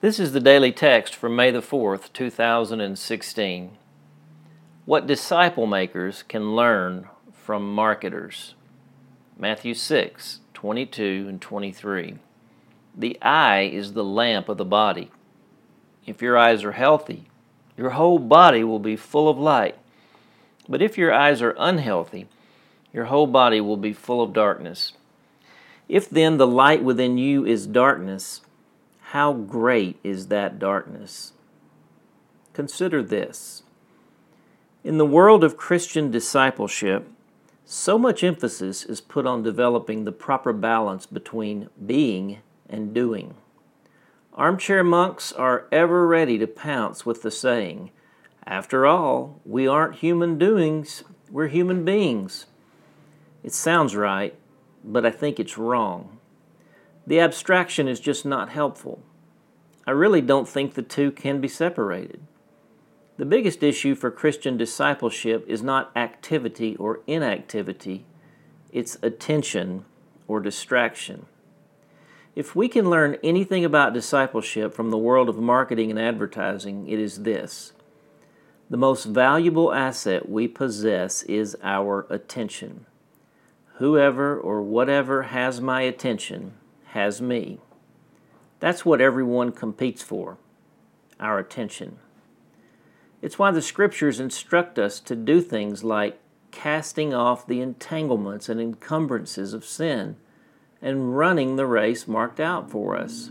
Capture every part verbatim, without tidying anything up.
This is the daily text for May the fourth, two thousand sixteen. What disciple makers can learn from marketers. Matthew six, twenty-two and twenty-three. The eye is the lamp of the body. If your eyes are healthy, your whole body will be full of light. But if your eyes are unhealthy, your whole body will be full of darkness. If then the light within you is darkness, how great is that darkness? Consider this. In the world of Christian discipleship, so much emphasis is put on developing the proper balance between being and doing. Armchair monks are ever ready to pounce with the saying, "After all, we aren't human doings, we're human beings." It sounds right, but I think it's wrong. The abstraction is just not helpful. I really don't think the two can be separated. The biggest issue for Christian discipleship is not activity or inactivity, it's attention or distraction. If we can learn anything about discipleship from the world of marketing and advertising, it is this. The most valuable asset we possess is our attention. Whoever or whatever has my attention has me. That's what everyone competes for, our attention. It's why the Scriptures instruct us to do things like casting off the entanglements and encumbrances of sin and running the race marked out for us.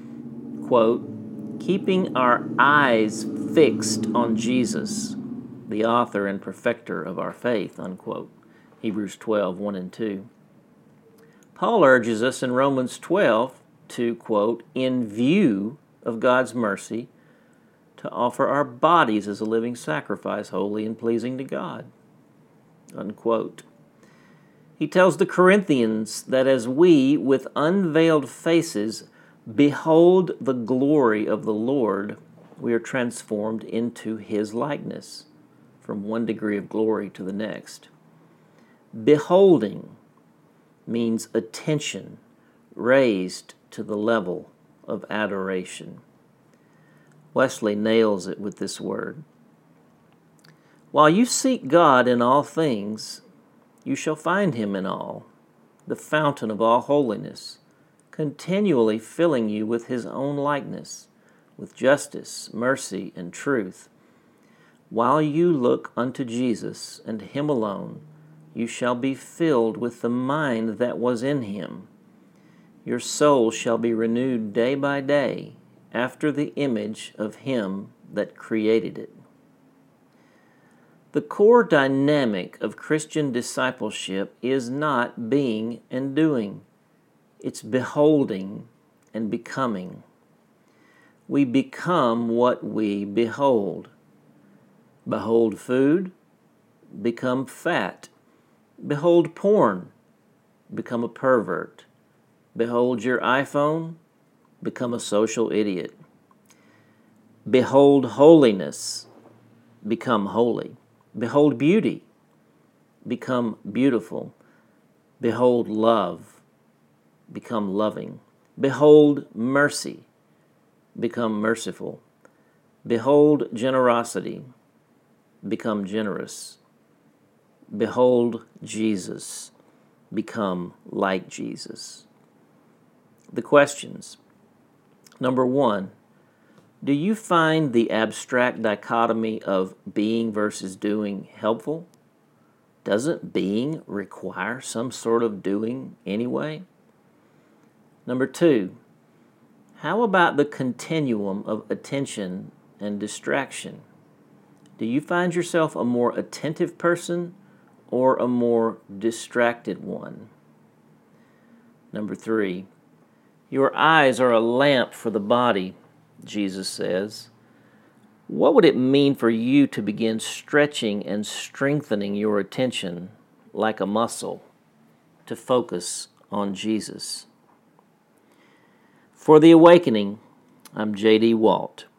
Quote, keeping our eyes fixed on Jesus, the author and perfecter of our faith, unquote. Hebrews twelve, one and two. Paul urges us in Romans twelve to, quote, in view of God's mercy, to offer our bodies as a living sacrifice, holy and pleasing to God, unquote. He tells the Corinthians that as we, with unveiled faces, behold the glory of the Lord, we are transformed into His likeness, from one degree of glory to the next. Beholding means attention raised to the level of adoration. Wesley nails it with this word. While you seek God in all things, you shall find Him in all, the fountain of all holiness, continually filling you with His own likeness, with justice, mercy, and truth. While you look unto Jesus and Him alone, you shall be filled with the mind that was in Him. Your soul shall be renewed day by day after the image of Him that created it. The core dynamic of Christian discipleship is not being and doing. It's beholding and becoming. We become what we behold. Behold food, become fat. Behold porn, become a pervert. Behold your iPhone, become a social idiot. Behold holiness, become holy. Behold beauty, become beautiful. Behold love, become loving. Behold mercy, become merciful. Behold generosity, become generous. Behold Jesus, become like Jesus. The questions. Number one, do you find the abstract dichotomy of being versus doing helpful? Doesn't being require some sort of doing anyway? Number two, how about the continuum of attention and distraction? Do you find yourself a more attentive person or a more distracted one? Number three, your eyes are a lamp for the body, Jesus says. What would it mean for you to begin stretching and strengthening your attention like a muscle to focus on Jesus? For The Awakening, I'm J D Walt.